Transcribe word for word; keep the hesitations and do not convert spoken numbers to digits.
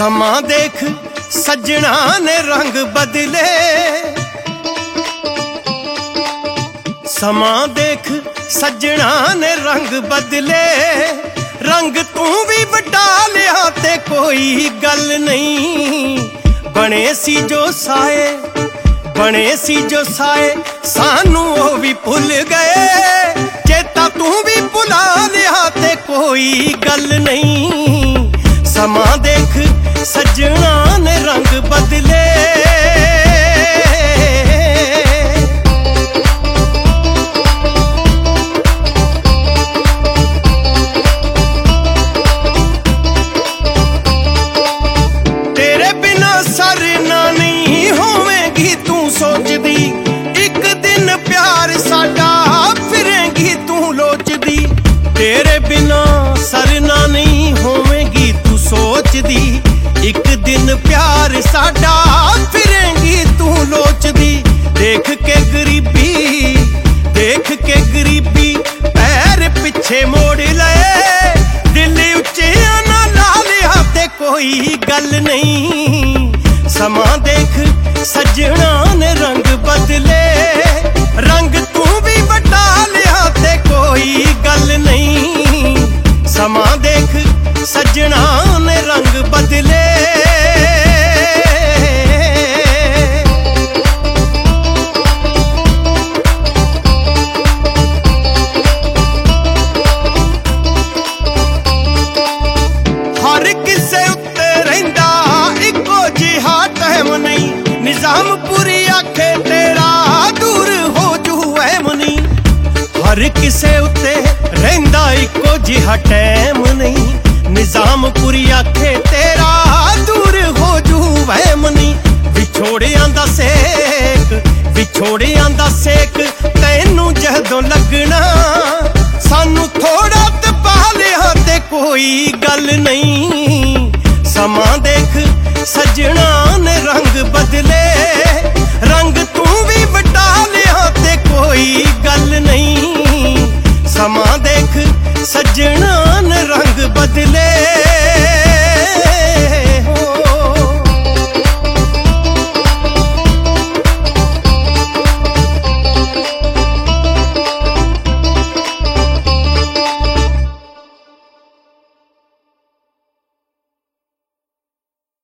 ਸਮਾਂ ਦੇਖ ਸੱਜਣਾ ਨੇ ਰੰਗ ਬਦਲੇ, ਸਮਾਂ ਦੇਖ ਸੱਜਣਾ ਨੇ ਰੰਗ ਬਦਲੇ। ਰੰਗ ਤੂੰ ਵੀ ਵਟਾ ਲਿਆ ਤੇ ਕੋਈ ਗੱਲ ਨਹੀਂ। ਬਣੇ ਸੀ ਜੋ ਸਾਏ, ਬਣੇ ਸੀ ਜੋ ਸਾਏ, ਸਾਨੂੰ ਉਹ ਵੀ ਭੁੱਲ ਗਏ। ਚੇਤਾ ਤੂੰ ਵੀ ਭੁਲਾ ਲਿਆ ਤੇ ਕੋਈ ਗੱਲ ਨਹੀਂ। ਸਮਾਂ ਦੇਖ ਸੱਜਣਾ ਨੇ ਰੰਗ ਬਦਲੇ। ਤੇਰੇ ਬਿਨਾ ਸਰਨਾ ਨਹੀਂ ਹੋਵੇਗੀ ਤੂੰ ਸੋਚਦੀ। ਇੱਕ ਦਿਨ ਪਿਆਰ ਸਾਡਾ ਫਿਰੇਂਗੀ ਤੂੰ ਲੋਚਦੀ। ਤੇਰੇ ਬਿਨਾ ਸਰਨਾ ਨਹੀਂ ਹੋਵੇਗੀ ਤੂੰ ਸੋਚਦੀ। ਇੱਕ ਦਿਨ ਪਿਆਰ ਸਾਡਾ ਫਿਰੇਂਗੀ ਤੂੰ ਲੋਚਦੀ। ਦੇਖ ਕੇ ਗਰੀਬੀ, ਦੇਖ ਕੇ ਗਰੀਬੀ, ਪੈਰ ਪਿੱਛੇ ਮੋੜ ਲਏ। ਦਿਲ ਉੱਚਿਆਂ ਨਾ ਲਾ ਲਿਆ ਤੇ ਕੋਈ ਗੱਲ ਨਹੀਂ। ਸਮਾਂ ਦੇਖ ਸੱਜਣਾ ਨੇ ਰੰਗ ਬਦਲੇ। ਰੰਗ ਤੂੰ ਵੀ ਵਟਾ ਲਿਆ ਤੇ ਕੋਈ ਗੱਲ ਨਹੀਂ। ਸਮਾਂ ਦੇਖ ਸੱਜਣਾ ਨੇ ਰੰਗ ਬਦਲੇ। ਹਰ ਕਿਸੇ ਉੱਤੇ ਰਹਿੰਦਾ ਇੱਕੋ ਜਿਹਾ ਟਾਈਮ ਨਹੀਂ। ਨਿਜ਼ਾਮਪੁਰੀ ਆਖੇ ਤੇਰਾ ਦੂਰ ਹੋ ਜੂ ਐਮ ਨਹੀਂ। ਹਰ ਕਿਸੇ ਉੱਤੇ ਰਹਿੰਦਾ ਇੱਕੋ ਜਿਹਾ ਟਾਈਮ ਨਹੀਂ। ਨਿਜ਼ਾਮਪੁਰੀ ਆਖੇ ਤੇਰਾ ਦੂਰ ਹੋ ਜੂ ਐਮ ਨਹੀਂ। ਵਿਛੋੜਿਆਂ ਦਾ ਸੇਕ, ਵਿਛੋੜਿਆਂ ਦਾ ਸੇਕ ਤੈਨੂੰ ਜਦੋਂ ਲੱਗਣਾ। ਸਾਨੂੰ ਥੋੜਾ ਤਪਾ ਲਿਆ ਤੇ ਕੋਈ ਗੱਲ ਨਹੀਂ। ਸਮਾਂ ਦੇਖ ਸੱਜਣਾ ਨੇ ਰੰਗ ਬਦਲੇ। ਰੰਗ ਤੂੰ ਵੀ ਵਟਾ ਲਿਆ ਤੇ ਕੋਈ ਗੱਲ ਨਹੀਂ। ਸਮਾਂ ਦੇਖ ਸੱਜਣਾ ਨੇ ਰੰਗ ਬਦਲੇ।